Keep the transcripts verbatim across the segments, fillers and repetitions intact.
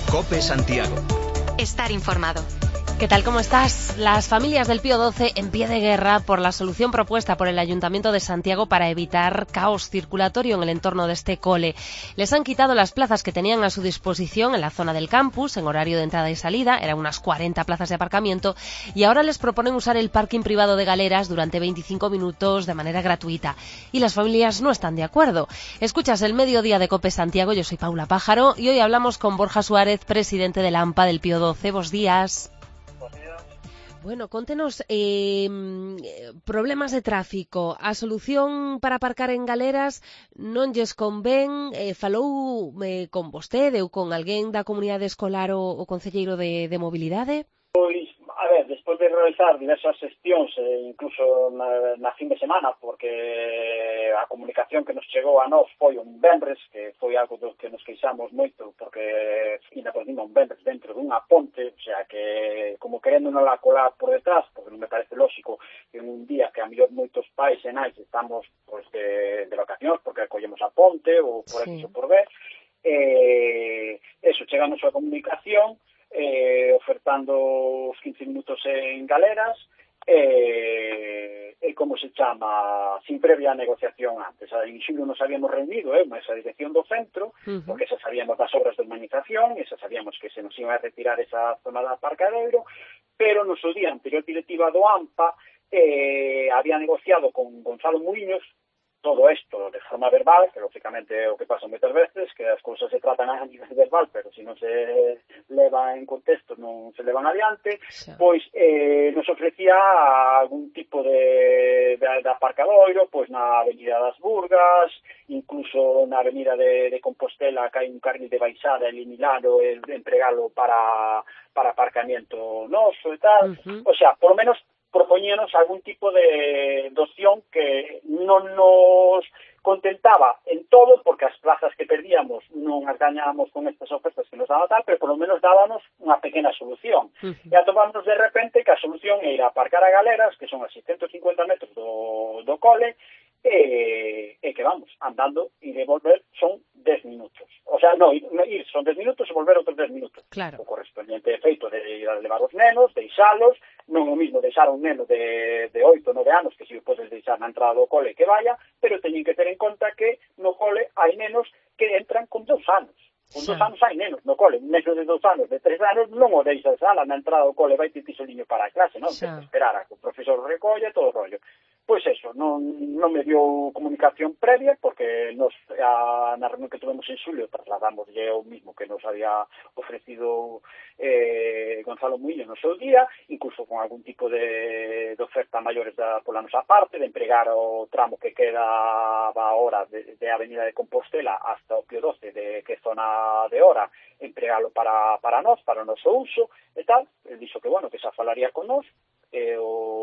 COPE Santiago. Estar informado. ¿Qué tal? ¿Cómo estás? Las familias del Pío doce en pie de guerra por la solución propuesta por el Ayuntamiento de Santiago para evitar caos circulatorio en el entorno de este cole. Les han quitado las plazas que tenían a su disposición en la zona del campus, en horario de entrada y salida, eran unas cuarenta plazas de aparcamiento, y ahora les proponen usar el parking privado de Galeras durante veinticinco minutos de manera gratuita. Y las familias no están de acuerdo. Escuchas el Mediodía de COPE Santiago, yo soy Paula Pájaro, y hoy hablamos con Borja Suárez, presidente de la AMPA del Pío doce. Buenos días. Bueno, contenos eh, problemas de tráfico. A solución para aparcar en Galeras non lles convén, eh, falou eh, con vostede ou con alguén da comunidade escolar o, o concelleiro de, de mobilidade? Pois, a ver, despois de realizar diversas xestións, eh, incluso na, na fin de semana, porque a comunicación que nos chegou a nós foi un venres, que foi algo do que nos queixamos moito, porque ainda por cima un venres dentro dunha ponte, o sea que como querendo non la colar por detrás, porque non me parece lógico que en un día que a mellor moitos pais e nais estamos pues, de, de vacacións, porque acollemos a ponte ou por sí. X ou por B, eh, eso, chegamos a comunicación, Eh, ofertando os quince minutos en Galeras e, eh, como se chama, sin previa negociación antes. En xulio nos habíamos reunido eh, esa dirección do centro, uh-huh. porque xa sabíamos das obras de urbanización e xa sabíamos que se nos iba a retirar esa zona de aparcadeiro, pero no seu día anterior directiva do AMPA eh, había negociado con Gonzalo Muiños todo isto de forma verbal, que lógicamente é o que pasa moitas veces, que as cousas se tratan a nivel verbal, pero se non se leva en contexto non se levan adiante, sí. pois eh, nos ofrecía algún tipo de, de, de aparcadoiro, pois na Avenida das Burgas, incluso na Avenida de, de Compostela, que hai un carril de baixada, eliminalo e empregalo para, para aparcamiento noso e tal, uh-huh. o sea, por lo menos propoñíanos algún tipo de, de opción que non nos contentaba en todo, porque as plazas que perdíamos non as gañábamos con estas ofertas que nos daba tal, pero por lo menos dábamos unha pequena solución. Uh-huh. E atopamos de repente que a solución é ir a aparcar a Galeras, que son a seiscentos cincuenta metros do, do cole, e, e que vamos, andando e de volver son dez minutos. O sea, no, ir, ir son dez minutos e volver outros dez minutos. Claro. O correspondiente efeito de ir a levar os nenos, deixalos, non o mismo deixar a un neno de, de oito, nove anos, que si o podes deixar na entrada do cole que vaya, pero teñen que ter en conta que no cole hai nenos que entran con dous anos. Con dous anos hai nenos no cole, un neno de dous anos, de tres anos, non o deixas ala na entrada do cole, vai te tisoliño para a clase, non? Tens que esperar a que o profesor recolle todo o rollo. Pois eso, non, non me dio comunicación previa, porque nos, a, na reunión que tuvemos en xulio trasladamos o mismo que nos había ofrecido eh, Gonzalo Muiño no seu día, incluso con algún tipo de, de oferta maiores da, pola nosa parte, de empregar o tramo que queda ahora de, de Avenida de Compostela hasta o Pío doce, de que zona de hora, empregalo para, para nós, para o noso uso e tal. Ele dixo que, bueno, que xa falaría con nós, e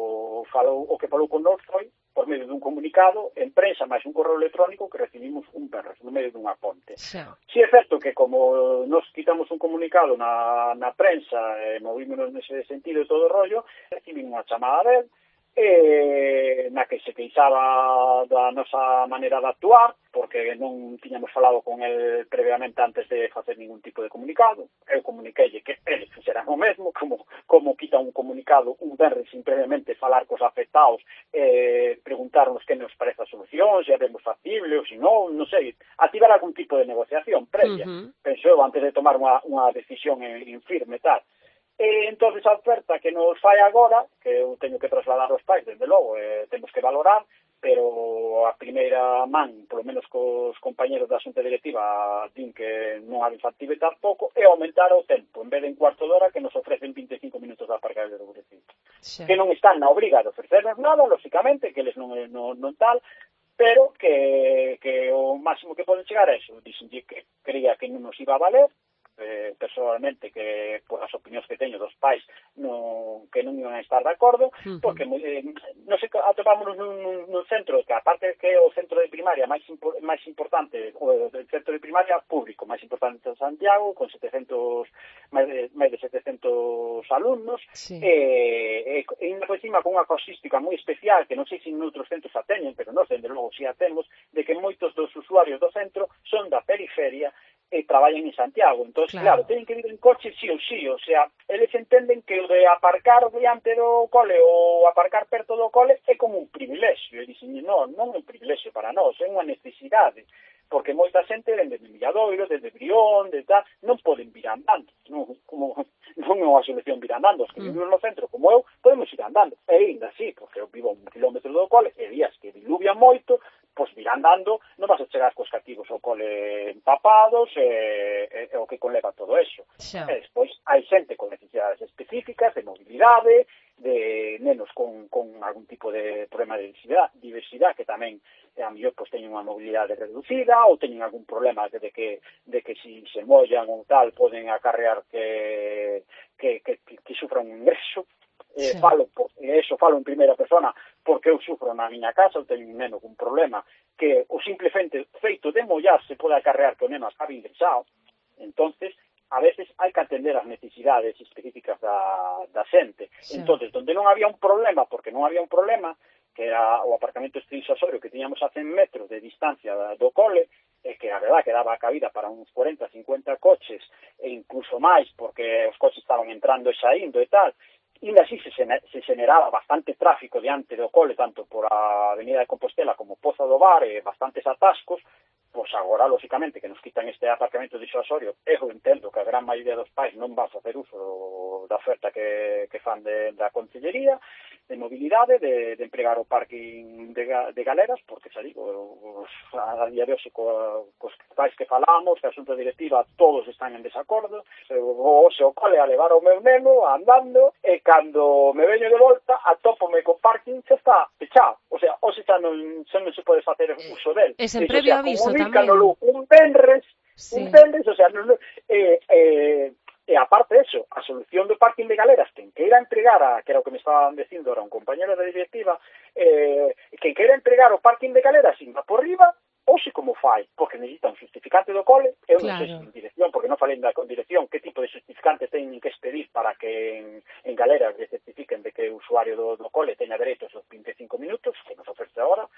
o, falou, o que falou con nós foi por medio dun comunicado en prensa máis un correo electrónico que recibimos un perres no medio dunha ponte. Si sí, é certo que como nos quitamos un comunicado na, na prensa e movímonos nese sentido e todo o rollo, recibimos unha chamada del eh, na que se queixaba da nosa maneira de actuar, porque non tiñamos falado con el previamente antes de facer ningún tipo de comunicado. Eu comuniqueille que eles fixeran o mesmo, como, como quita un comunicado un verde sin previamente falar cos afectados, eh, preguntarnos que nos parece a solución, se é vemos factible ou se non, non sei, activar algún tipo de negociación previa, uh-huh. penso eu, antes de tomar unha, unha decisión en, en firme tal. E entonces a oferta que nos fai agora, que eu teño que trasladar aos pais, desde logo, eh, temos que valorar, pero a primeira man, polo menos cos compañeros da xunta directiva, din que non hai factible tampouco, é aumentar o tempo, en vez de en cuarto de hora, que nos ofrecen veinticinco minutos de aparcar de recinto. Sí. Que non están na obriga de ofrecernos nada, lógicamente, que eles non, non, non tal, pero que, que o máximo que poden chegar a eso. Dixen que creía que non nos iba a valer, Eh, personalmente que por as opinións que teño dos pais no, que non iban a estar de acordo, uh-huh. porque eh, non sei, atopámonos nun, nun centro que aparte que é o centro de primaria máis, impo, máis importante, o centro de primaria público máis importante de Santiago, con setecientos máis de, máis de setecientos alumnos, sí. e, e, e por encima con unha causística moi especial que non sei se en outros centros a teñen, pero non, dende logo si a temos, de que moitos dos usuarios do centro son da periferia e traballan en Santiago. Entón, claro, claro teñen que vir en coche sí ou sí, o sea, eles entenden que o de aparcar diante do cole ou aparcar perto do cole é como un privilexio. E dicen, non, non é un privilexio para nós, é unha necesidade, porque moita xente vende de Milladoiro, desde Brión, de tal, non poden vir andando, non, como, non é unha solución vir andando, os que vivimos no centro, como eu, podemos ir andando, e ainda así, porque eu vivo a un kilómetro do cole, e días que diluvia moito, pois vir andando, non vas a chegar cos cativos ao cole empapados, e, e, e o que conleva todo eso. Xa. E despois, hai xente con necesidades específicas, de mobilidade, de nenos con, con algún tipo de problema de diversidade, diversidade que tamén a mellor pois teñen unha mobilidade reducida ou teñen algún problema de que de que si se mollan ou tal poden acarrear que que, que, que sufran un ingreso. Eh, sí. falo, e eso falo en primeira persona porque eu sufro na miña casa, eu teño un neno con problema que o simple feito de mollarse pode acarrear que o neno acabe ingresado. Entonces, a veces hai que atender as necesidades específicas da, da xente. Sí. Entonces, donde non había un problema, porque non había un problema, que era o aparcamento extensorio que tiñamos a cen metros de distancia do cole, e que a verdad que daba a cabida para uns cuarenta, cincuenta coches, e incluso máis, porque os coches estaban entrando e saindo e tal, e así se, se generaba bastante tráfico diante do cole, tanto por a Avenida de Compostela como Pozo do Bar, e bastantes atascos. Pois agora, lógicamente, que nos quitan este aparcamento disuasorio, eu entendo que a gran maioría dos pais non van a facer uso da oferta que, que fan de, da Consellería de mobilidade, de, de empregar o parking de, de galeras, porque, xa digo, os, a día de hoxe, co, cos pais que falamos, que a Xunta Directiva, todos están en desacordo. O se o cole a levar o meu neno andando, e cando me veño de volta, atópome co parking, xa está pechado. O sea, o xa non, xa non se pode facer uso del. É sen previo aviso tamén. Un venres, sí. un venres, o sea, non, eh, eh, e aparte eso, a solución do parking de galeras, quen queira entregar, a, que era o que me estaban dicindo ahora un compañero da directiva, eh, quen queira entregar o parking de galeras inda por riba, ou se como fai, porque necesita un justificante do cole, eu non claro. sei se en dirección, porque non falei da dirección, que tipo de justificante teñen que expedir para que en, en galeras le certifiquen de que o usuario do, do cole teña dereito esos vinte e cinco minutos, que nos ofrece agora,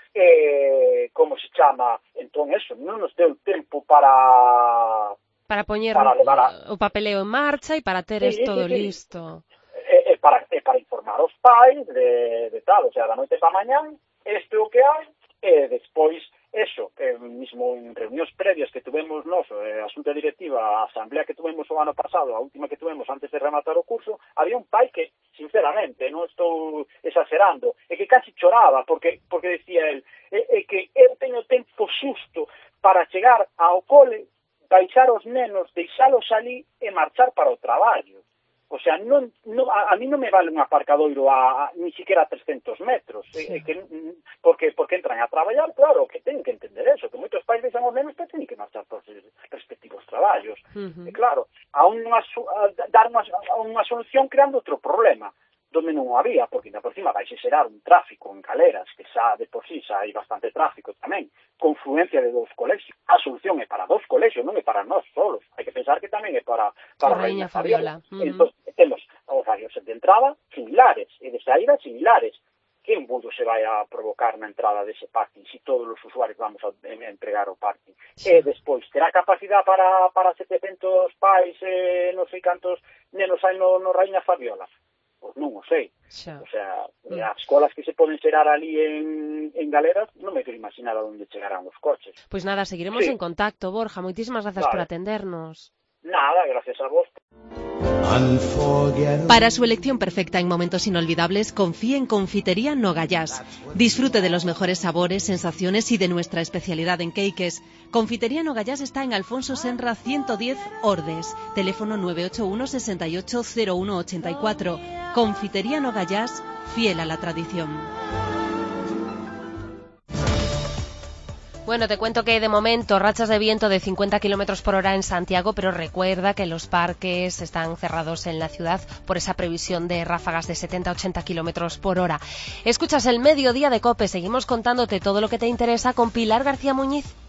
e como se chama, entón eso, non nos deu tempo para... Para poñer para a... o papeleo en marcha e para ter sí, todo sí, sí. listo. E, e, para, e para informar os pais de, de tal, o sea, da noite para mañán, este o que hai, e despois, eso, eh, mismo en reunións previas que tuvemos nós, eh, a Xunta Directiva, a asamblea que tuvemos o ano pasado, a última que tuvemos antes de rematar o curso, había un pai que, sinceramente, non estou exagerando, e que casi choraba, porque porque decía el, e, e que eu teño tempo xusto para chegar ao cole, baixar os nenos, deixalos ali e marchar para o traballo. O sea, non, non, a, a mí non me vale un aparcadoiro a, a ni siquiera a trescentos metros, sí. eh, que, porque porque entran a traballar, claro, que teñen que entender eso, que moitos pais deixan os nenos que teñen que marchar para os respectivos traballos. Uh-huh. E claro, a unha, a dar unha, a unha solución creando outro problema, donde non había, porque na por cima vai xerar un tráfico en galeras, que xa de por sí xa hai bastante tráfico tamén, confluencia de dous colexios. A solución é para dous colexios, non é para nós solos. Hai que pensar que tamén é para, para Raíña Fabiola. Uh-huh. Entón, temos horarios de entrada similares e de saída similares. Que embudo se vai a provocar na entrada dese parking se todos os usuarios vamos a entregar o parking? Sí. E despois, terá capacidade para, para setecentos pais e eh, non sei cantos nenos hai no, no Raíña Fabiola? Pois non o sei. Xa. O sea, mm. as escolas que se poden xerar ali en, en galeras, non me quero imaginar a onde chegarán os coches. Pois nada, seguiremos sí. en contacto, Borja. Moitísimas grazas vale. por atendernos. Nada, gracias a vos. Para su elección perfecta en momentos inolvidables, confíe en Confitería Nogayás. Disfrute de los mejores sabores, sensaciones y de nuestra especialidad en cakes. Confitería Nogayás está en Alfonso Senra ciento diez Ordes. Teléfono nueve ocho uno, seis ocho, cero uno ocho cuatro. Confitería Nogayás, fiel a la tradición. Bueno, te cuento que de momento rachas de viento de cincuenta kilómetros por hora en Santiago, pero recuerda que los parques están cerrados en la ciudad por esa previsión de ráfagas de setenta a ochenta kilómetros por hora. Escuchas el Mediodía de COPE, seguimos contándote todo lo que te interesa con Pilar García Muñiz.